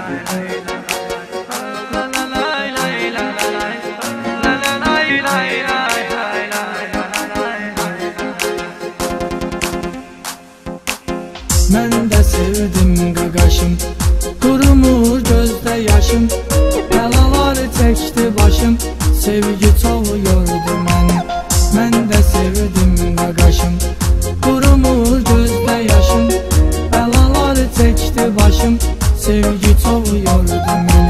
Mən də sevdim qaqaşım, qurumur gözdə yaşım, bəlalar çəkdi başım, sevgi çox yordu məni. Mən də sevdim qaqaşım, qurumur gözdə yaşım, bəlalar çəkdi başım, sevgi çox yordu məni.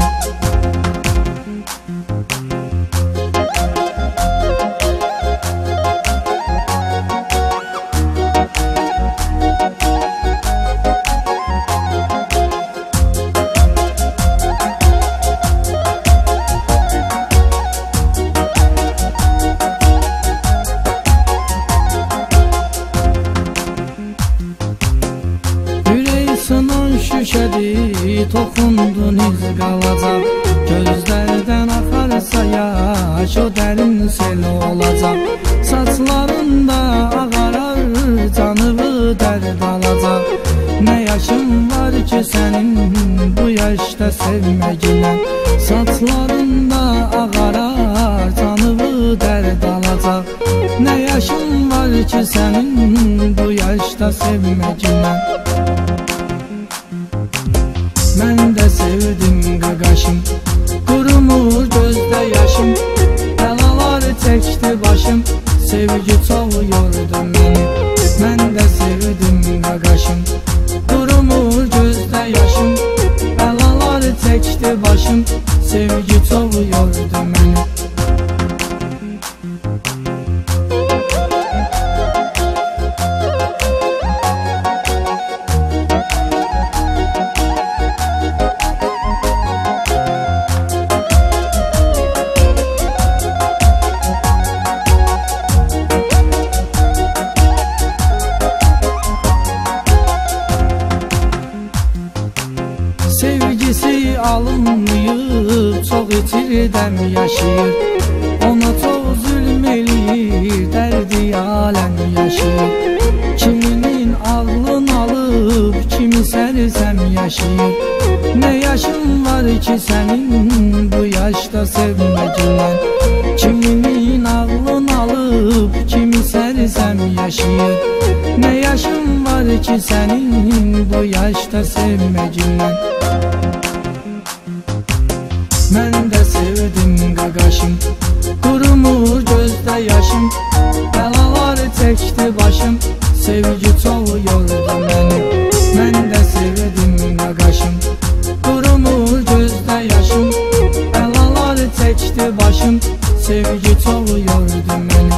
Şüşədi, toxundun iz qalacaq, gözlərdən axarsa yaş, o dərin sel olacaq. Saçlarında ağarar, canıvı dərd alacaq. Nə yaşın var ki sənin bu yaşda sevməginə, saçlarında ağarar, canıvı dərd alacaq. Nə yaşın var ki sənin bu yaşda sevməginə. Mən də sevdim qaqaşım, qurumur gözdə yaşım, bəlalar çəkdi başım, sevgi çox yordu məni. Mən də sevdim qaqaşım, qurumur gözdə yaşım, bəlalar çəkdi başım, sevgi çox yordu məni. Sevgisi alınmayıb, çox itirdən yaşayır, ona çox zülm eləyir, dərdi aləm yaşayır. Kiminin ağlın alıb, kimi sərsəm yaşayır. Nə yaşın var ki sənin bu yaşda sevməginlə, kiminin ağlın alıb, kimi sərsəm yaşayır. Nə yaşın var ki sənin bu yaşda sevməginlə. Mən də sevdim qaqaşım, qurumur gözdə yaşım, bəlalar çəkdi başım, sevgi çox yordu məni. Mən də sevdim qaqaşım, qurumur gözdə yaşım, bəlalar çəkdi başım, sevgi çox yordu məni.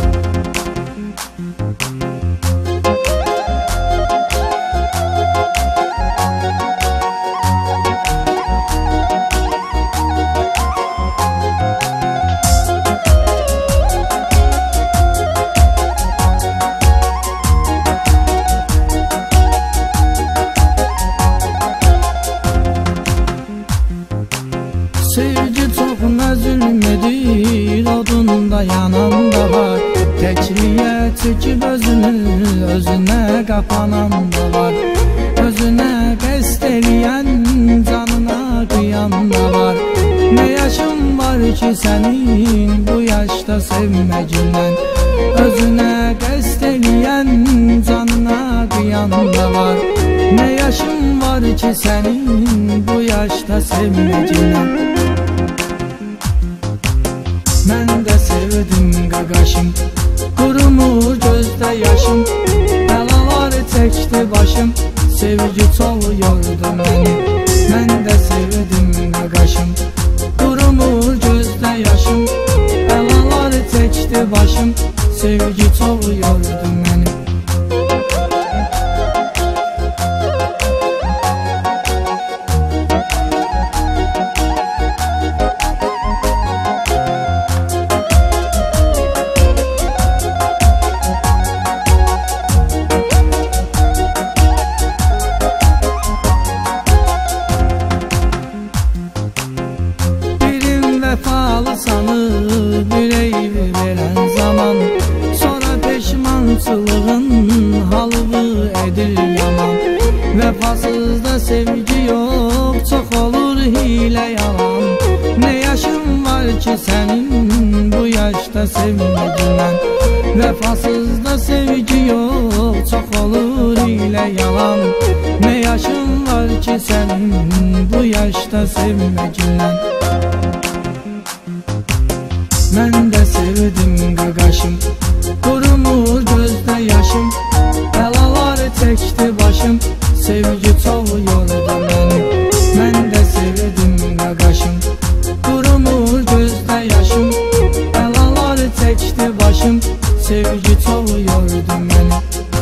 Sevgi çox nə zülm edir, odunda yanan da var. Təkliyə çəkib özünə qapanan da var. Özünə qəsd eləyən, canına qıyan da var. Nə yaşın var ki sənin bu yaşda sevməginlə, özünə qəsd eləyən, canına qıyan da var. Nə yaşın var ki sənin bu yaşda sevməginlə. Mən də sevdim qaqaşım, qurumur gözdə yaşım, bəlalar çəkdi başım, sevgi çox yordu məni. Mən də sevdim qaqaşım, qurumur gözdə yaşım, bəlalar çəkdi başım, sevgi çox yordu məni. Vəfalı sanıb ürəyi verən zaman, sonra peşman hile yalan. Ne yaşın var ki senin bu yaşta sevmecinden? Vefasızda sevgi yok, çok olur hile yalan. Ne yaşın var ki senin bu yaşta sevmecinden? Ben de sevdim qaqaşım, qurumur gözdə yaşım. Bəlalar çəkdi başım, sevgi çox yordu məni. Mən də sevdim qaqaşım, qurumur gözdə yaşım. Bəlalar çəkdi başım, sevgi çox yordu məni.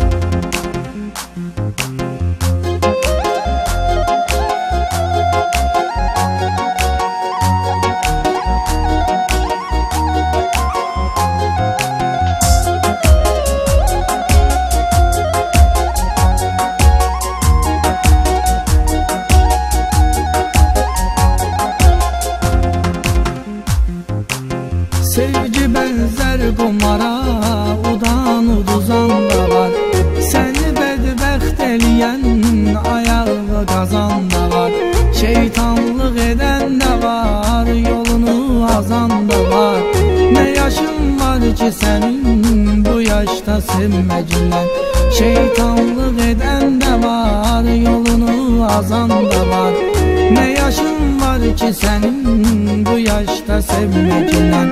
Sevgi benzer qumara, udan uduzan da var. Səni bədbəxt eləyən ayağı qazan da var. Şeytanlıq edən də var, yolunu azan da var. Ne yaşın var ki sənin bu yaşda sevməcindən? Şeytanlıq edən də var, yolunu azan da var. Ne yaşın var ki sənin bu yaşda sevməcindən?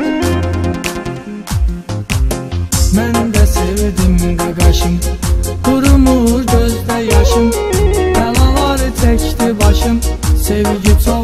Mən də sevdim qaqaşım, qurumur gözdə yaşım. Bəlalar çəkdi başım, sevgi çox